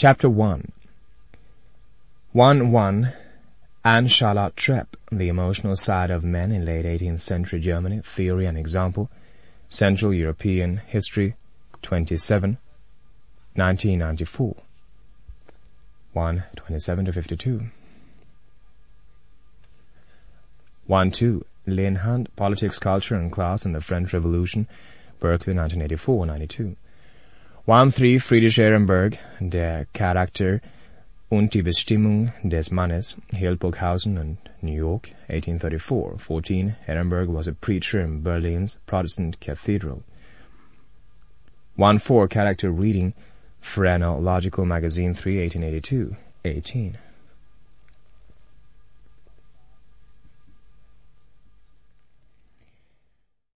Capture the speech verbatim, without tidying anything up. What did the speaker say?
Chapter one. one one. Anne Charlotte Trepp, The Emotional Side of Men in Late eighteenth Century Germany, Theory and Example, Central European History, twenty-seven, nineteen ninety-four. one twenty-seven to fifty-two. one two. Lynn Hunt, Politics, Culture and Class in the French Revolution, Berkeley, nineteen eighty-four to ninety-two. one three. Friedrich Ehrenberg, Der Charakter und die Bestimmung des Mannes, Hildburghausen and New York, eighteen thirty-four. fourteen. Ehrenberg was a preacher in Berlin's Protestant cathedral. one four. Character Reading, Phrenological Magazine three, eighteen eighty-two. eighteen.